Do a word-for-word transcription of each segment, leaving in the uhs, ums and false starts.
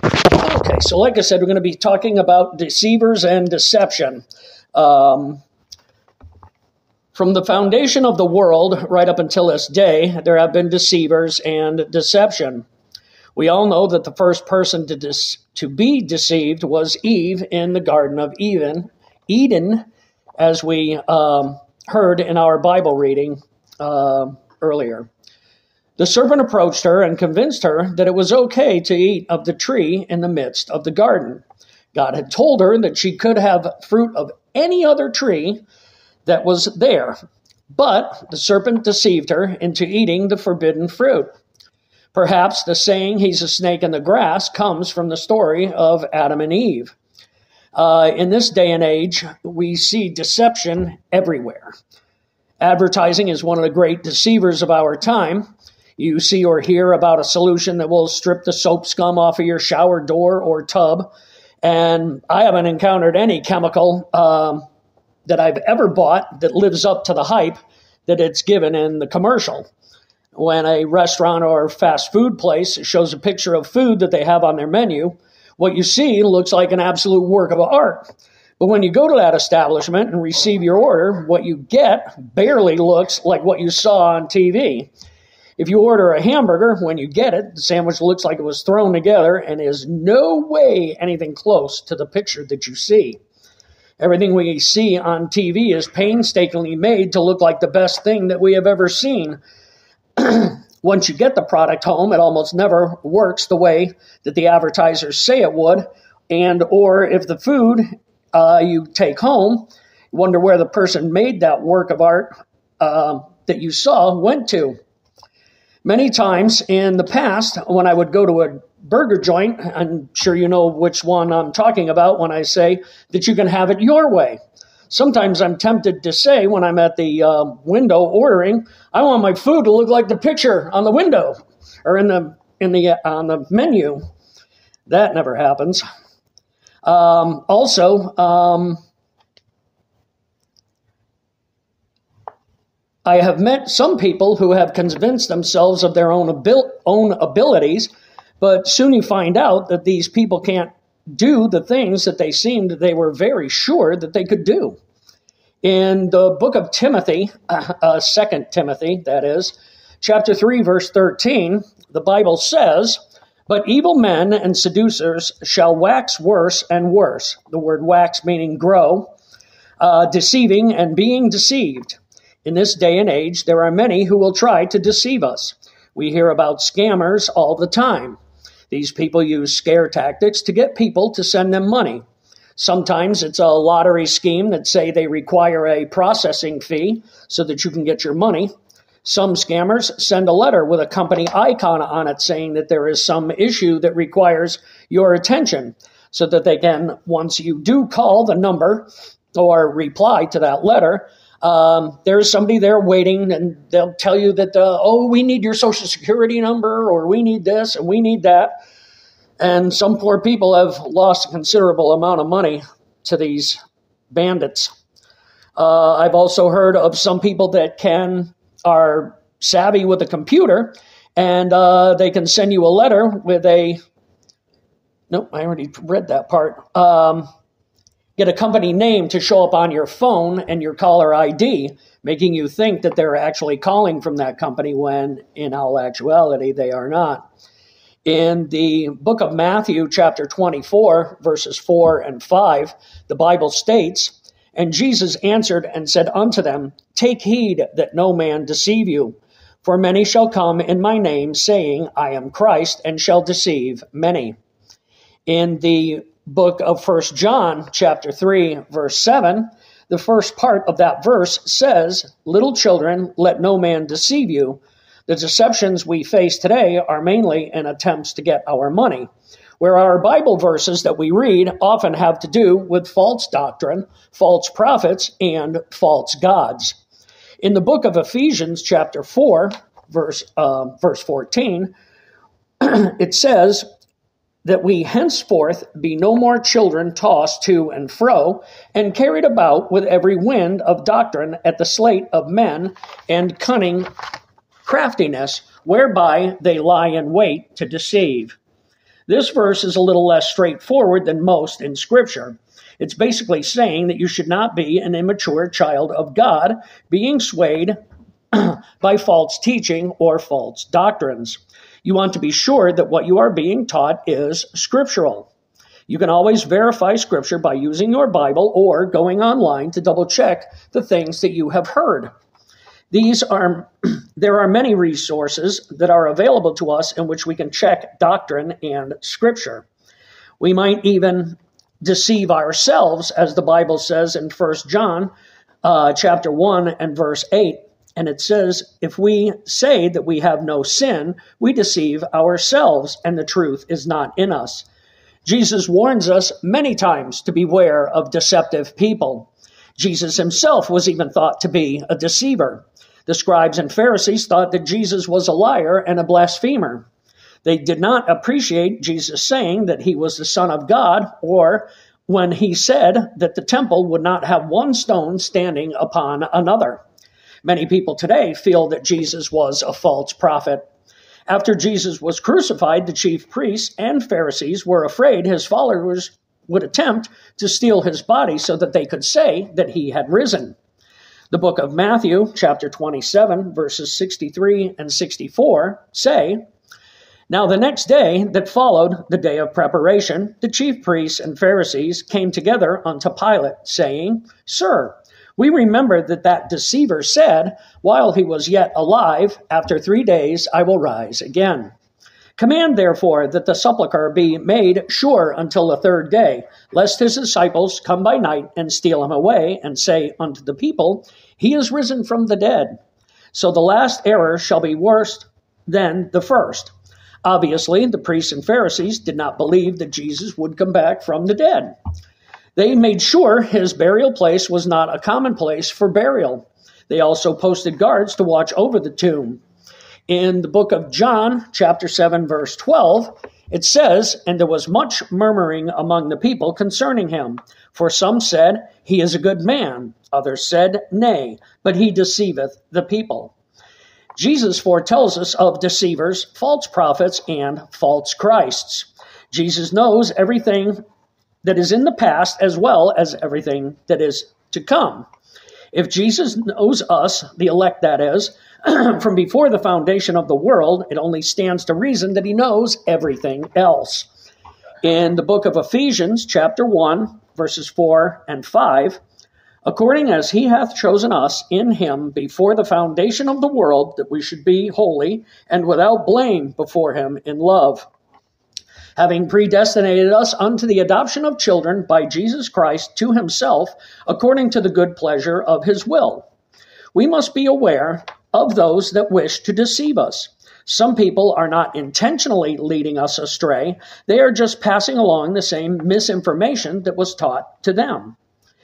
Okay, so like I said, we're going to be talking about deceivers and deception. Um, from the foundation of the world right up until this day, there have been deceivers and deception. We all know that the first person to dis- to be deceived was Eve in the Garden of Eden, Eden, as we um, heard in our Bible reading uh, earlier. The serpent approached her and convinced her that it was okay to eat of the tree in the midst of the garden. God had told her that she could have fruit of any other tree that was there, but the serpent deceived her into eating the forbidden fruit. Perhaps the saying, "he's a snake in the grass," comes from the story of Adam and Eve. Uh, in this day and age, we see deception everywhere. Advertising is one of the great deceivers of our time. You see or hear about a solution that will strip the soap scum off of your shower door or tub. And I haven't encountered any chemical um, that I've ever bought that lives up to the hype that it's given in the commercial. When a restaurant or fast food place shows a picture of food that they have on their menu, what you see looks like an absolute work of art. But when you go to that establishment and receive your order, what you get barely looks like what you saw on T V. If you order a hamburger, when you get it, the sandwich looks like it was thrown together and is no way anything close to the picture that you see. Everything we see on T V is painstakingly made to look like the best thing that we have ever seen. Once you get the product home, it almost never works the way that the advertisers say it would. And or if the food uh, you take home, you wonder where the person made that work of art uh, that you saw went to. Many times in the past, when I would go to a burger joint, I'm sure you know which one I'm talking about when I say that you can have it your way. Sometimes I'm tempted to say when I'm at the uh, window ordering, I want my food to look like the picture on the window or in the in the uh, on the menu. That never happens. Um, also, um, I have met some people who have convinced themselves of their own, abil- own abilities, but soon you find out that these people can't do the things that they seemed they were very sure that they could do. In the book of Timothy, uh, uh, Second Timothy, that is, chapter three, verse thirteen, the Bible says, "But evil men and seducers shall wax worse and worse," the word wax meaning grow, uh, "deceiving and being deceived." In this day and age, there are many who will try to deceive us. We hear about scammers all the time. These people use scare tactics to get people to send them money. Sometimes it's a lottery scheme that say they require a processing fee so that you can get your money. Some scammers send a letter with a company icon on it saying that there is some issue that requires your attention so that they can, once you do call the number or reply to that letter, Um, there's somebody there waiting, and they'll tell you that, uh, oh, we need your social security number, or we need this, and we need that. And some poor people have lost a considerable amount of money to these bandits. Uh, I've also heard of some people that can are savvy with a computer, and uh, they can send you a letter with a, nope, I already read that part, um, get a company name to show up on your phone and your caller I D, making you think that they're actually calling from that company when in all actuality they are not. In the book of Matthew, chapter twenty-four, verses four and five, the Bible states, "And Jesus answered and said unto them, Take heed that no man deceive you. For many shall come in my name, saying, I am Christ, and shall deceive many." In the book of First John, chapter three, verse seven, the first part of that verse says, "Little children, let no man deceive you." The deceptions we face today are mainly in attempts to get our money, where our Bible verses that we read often have to do with false doctrine, false prophets, and false gods. In the book of Ephesians, chapter four, verse, uh, verse fourteen, it says, "That we henceforth be no more children tossed to and fro, and carried about with every wind of doctrine at the sleight of men and cunning craftiness, whereby they lie in wait to deceive." This verse is a little less straightforward than most in Scripture. It's basically saying that you should not be an immature child of God, being swayed by false teaching or false doctrines. You want to be sure that what you are being taught is scriptural. You can always verify Scripture by using your Bible or going online to double check the things that you have heard. These are, there are many resources that are available to us in which we can check doctrine and Scripture. We might even deceive ourselves, as the Bible says in First John uh, chapter one and verse eight. And it says, if we say that we have no sin, we deceive ourselves, and the truth is not in us. Jesus warns us many times to beware of deceptive people. Jesus himself was even thought to be a deceiver. The scribes and Pharisees thought that Jesus was a liar and a blasphemer. They did not appreciate Jesus saying that he was the Son of God, or when he said that the temple would not have one stone standing upon another. Many people today feel that Jesus was a false prophet. After Jesus was crucified, the chief priests and Pharisees were afraid his followers would attempt to steal his body so that they could say that he had risen. The book of Matthew, chapter twenty-seven, verses sixty-three and sixty-four say, Now the next day that followed the day of preparation, the chief priests and Pharisees came together unto Pilate, saying, Sir, we remember that that deceiver said, while he was yet alive, after three days I will rise again. Command, therefore, that the sepulchre be made sure until the third day, lest his disciples come by night and steal him away, and say unto the people, He is risen from the dead. So the last error shall be worse than the first. Obviously, the priests and Pharisees did not believe that Jesus would come back from the dead. They made sure his burial place was not a common place for burial. They also posted guards to watch over the tomb. In the book of John, chapter seven, verse twelve, it says, And there was much murmuring among the people concerning him. For some said, He is a good man. Others said, Nay, but he deceiveth the people. Jesus foretells us of deceivers, false prophets, and false Christs. Jesus knows everything that is in the past as well as everything that is to come. If Jesus knows us, the elect that is, from before the foundation of the world, it only stands to reason that he knows everything else. In the book of Ephesians, chapter one, verses four and five, according as he hath chosen us in him before the foundation of the world, that we should be holy and without blame before him in love, having predestinated us unto the adoption of children by Jesus Christ to himself, according to the good pleasure of his will. We must be aware of those that wish to deceive us. Some people are not intentionally leading us astray. They are just passing along the same misinformation that was taught to them.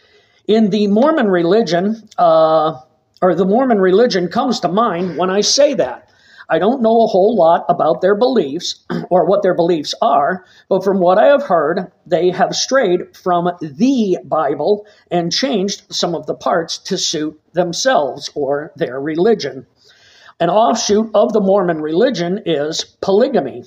In the Mormon religion, uh, or the Mormon religion comes to mind when I say that. I don't know a whole lot about their beliefs or what their beliefs are, but from what I have heard, they have strayed from the Bible and changed some of the parts to suit themselves or their religion. An offshoot of the Mormon religion is polygamy.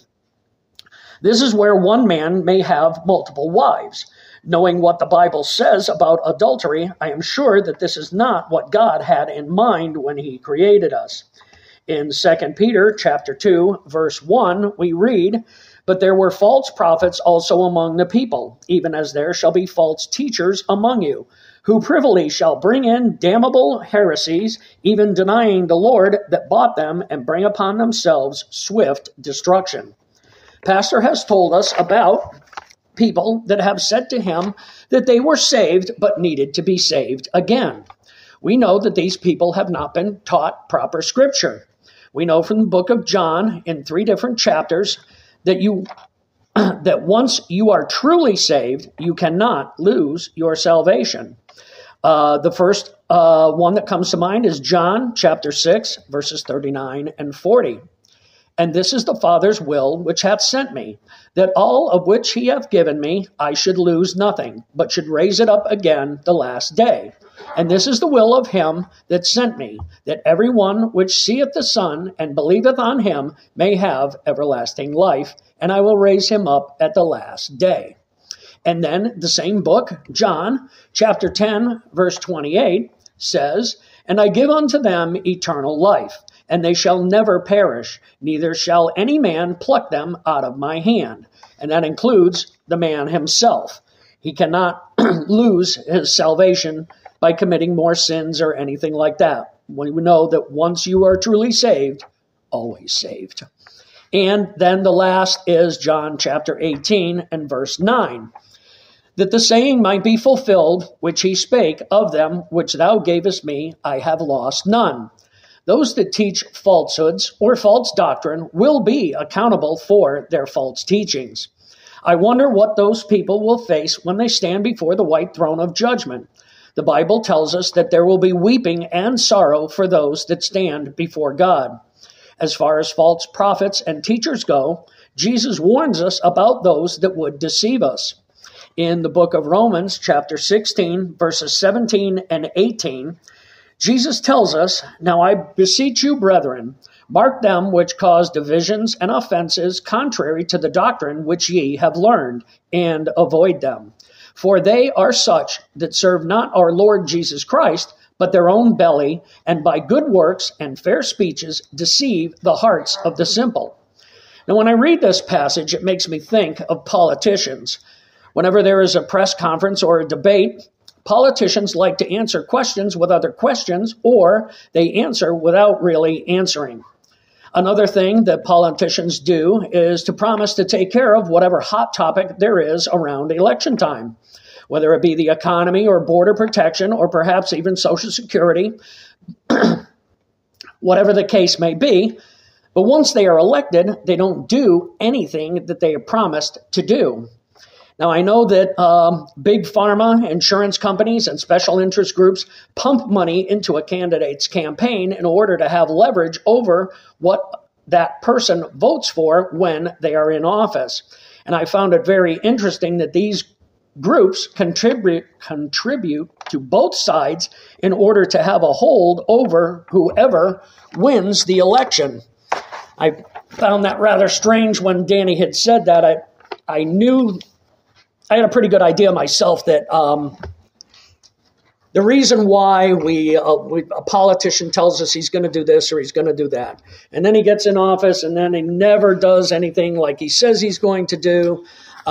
This is where one man may have multiple wives. Knowing what the Bible says about adultery, I am sure that this is not what God had in mind when he created us. In Second Peter chapter two, verse one, we read, But there were false prophets also among the people, even as there shall be false teachers among you, who privily shall bring in damnable heresies, even denying the Lord that bought them, and bring upon themselves swift destruction. Pastor has told us about people that have said to him that they were saved but needed to be saved again. We know that these people have not been taught proper scripture. We know from the book of John in three different chapters that you that once you are truly saved, you cannot lose your salvation. Uh, the first uh, one that comes to mind is John chapter six, verses thirty-nine and forty. And this is the Father's will which hath sent me, that all of which he hath given me I should lose nothing, but should raise it up again the last day. And this is the will of him that sent me, that every one which seeth the Son and believeth on him may have everlasting life, and I will raise him up at the last day. And then the same book, John, chapter ten, verse twenty-eight, says, And I give unto them eternal life, and they shall never perish, neither shall any man pluck them out of my hand. And that includes the man himself. He cannot lose his salvation by committing more sins or anything like that. We know that once you are truly saved, always saved. And then the last is John chapter eighteen and verse nine. That the saying might be fulfilled, which he spake, of them which thou gavest me, I have lost none. Those that teach falsehoods or false doctrine will be accountable for their false teachings. I wonder what those people will face when they stand before the white throne of judgment. The Bible tells us that there will be weeping and sorrow for those that stand before God. As far as false prophets and teachers go, Jesus warns us about those that would deceive us. In the book of Romans, chapter sixteen, verses seventeen and eighteen, Jesus tells us, Now I beseech you, brethren, mark them which cause divisions and offenses contrary to the doctrine which ye have learned, and avoid them. For they are such that serve not our Lord Jesus Christ, but their own belly, and by good works and fair speeches deceive the hearts of the simple. Now, when I read this passage, it makes me think of politicians. Whenever there is a press conference or a debate, politicians like to answer questions with other questions, or they answer without really answering. Another thing that politicians do is to promise to take care of whatever hot topic there is around election time, whether it be the economy or border protection or perhaps even Social Security, whatever the case may be. But once they are elected, they don't do anything that they have promised to do. Now, I know that um, big pharma, insurance companies, and special interest groups pump money into a candidate's campaign in order to have leverage over what that person votes for when they are in office. And I found it very interesting that these groups contribute contribute to both sides in order to have a hold over whoever wins the election. I found that rather strange when Danny had said that. I I knew... I had a pretty good idea myself that um, the reason why we, uh, we a politician tells us he's going to do this or he's going to do that, and then he gets in office and then he never does anything like he says he's going to do.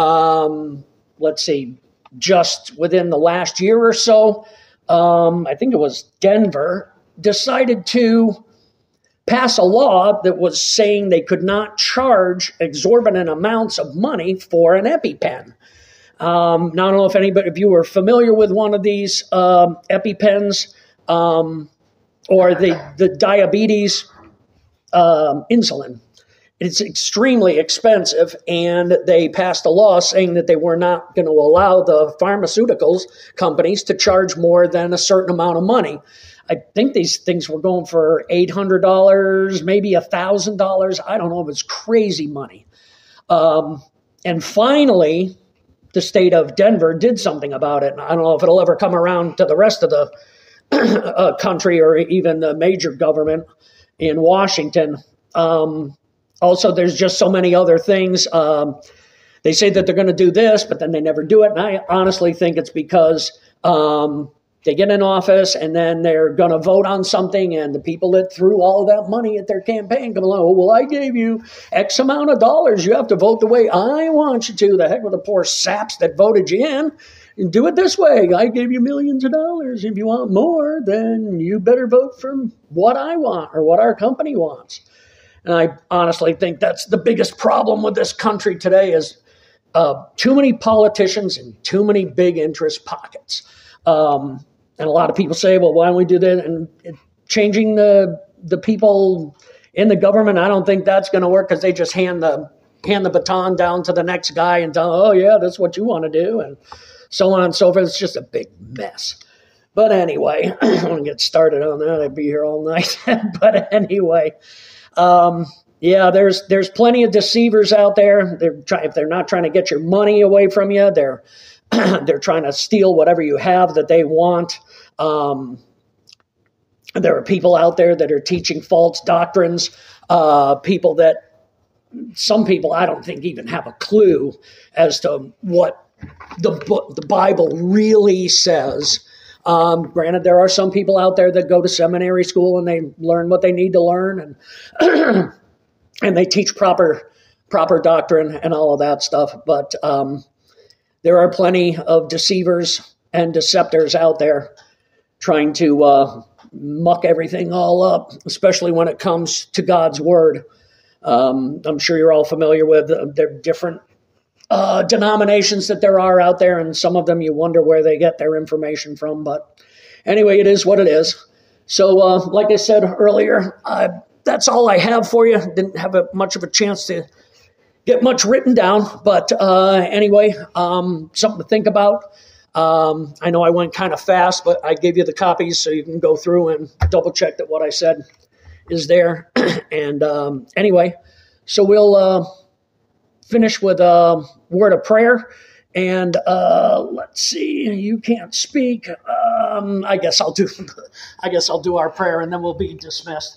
Um, let's see, just within the last year or so, um, I think it was Denver, decided to pass a law that was saying they could not charge exorbitant amounts of money for an EpiPen. Um, now, I don't know if anybody, if you were familiar with one of these um, EpiPens um, or the, the diabetes um, insulin. It's extremely expensive, and they passed a law saying that they were not going to allow the pharmaceuticals companies to charge more than a certain amount of money. I think these things were going for eight hundred dollars, maybe one thousand dollars. I don't know. It was crazy money. Um, and finally, the state of Denver did something about it. And I don't know if it'll ever come around to the rest of the uh, country or even the major government in Washington. Um, also, there's just so many other things. Um, they say that they're going to do this, but then they never do it. And I honestly think it's because um, they get in office and then they're going to vote on something, and the people that threw all of that money at their campaign come along, oh, well, I gave you X amount of dollars. You have to vote the way I want you to. The heck with the poor saps that voted you in. And do it this way. I gave you millions of dollars. If you want more, then you better vote for what I want or what our company wants. And I honestly think that's the biggest problem with this country today is uh, too many politicians and too many big interest pockets. Um, And a lot of people say, well, why don't we do that? And it, changing the the people in the government, I don't think that's going to work because they just hand the hand the baton down to the next guy and tell, oh, yeah, that's what you want to do, and so on and so forth. It's just a big mess. But anyway, I don't want to get started on that. I'd be here all night. But anyway, um, yeah, there's there's plenty of deceivers out there. They're try, if they're not trying to get your money away from you, they're They're trying to steal whatever you have that they want. Um, there are people out there that are teaching false doctrines, uh, people that, some people I don't think even have a clue as to what the book, the Bible really says. Um, granted, there are some people out there that go to seminary school and they learn what they need to learn, and and they teach proper proper doctrine and all of that stuff. But um, there are plenty of deceivers and deceptors out there trying to uh, muck everything all up, especially when it comes to God's word. Um, I'm sure you're all familiar with uh, the different uh, denominations that there are out there, and some of them you wonder where they get their information from. But anyway, it is what it is. So uh, like I said earlier, I, that's all I have for you. Didn't have a, much of a chance to get much written down, but uh, anyway, um, something to think about. Um, I know I went kind of fast, but I gave you the copies so you can go through and double check that what I said is there. And um, anyway, so we'll uh, finish with a word of prayer. And uh, let's see, you can't speak. Um, I guess I'll do. I guess I'll do our prayer, and then we'll be dismissed.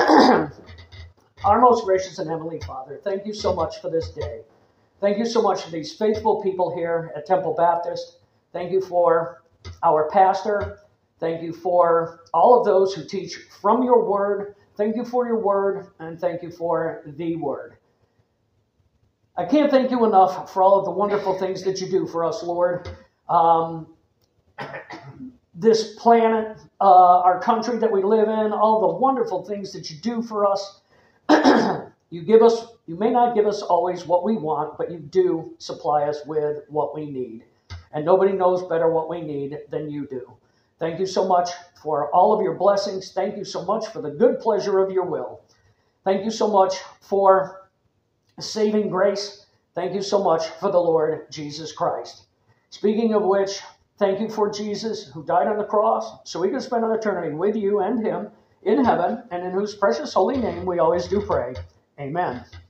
Our most gracious and heavenly Father, thank you so much for this day. Thank you so much for these faithful people here at Temple Baptist. Thank you for our pastor. Thank you for all of those who teach from your word. Thank you for your word, and thank you for the word. I can't thank you enough for all of the wonderful things that you do for us, Lord. Um, this planet, uh, our country that we live in, all the wonderful things that you do for us. You give us, you may not give us always what we want, but you do supply us with what we need. And nobody knows better what we need than you do. Thank you so much for all of your blessings. Thank you so much for the good pleasure of your will. Thank you so much for saving grace. Thank you so much for the Lord Jesus Christ. Speaking of which, thank you for Jesus who died on the cross so we can spend an eternity with you and him in heaven, and in whose precious holy name we always do pray. Amen.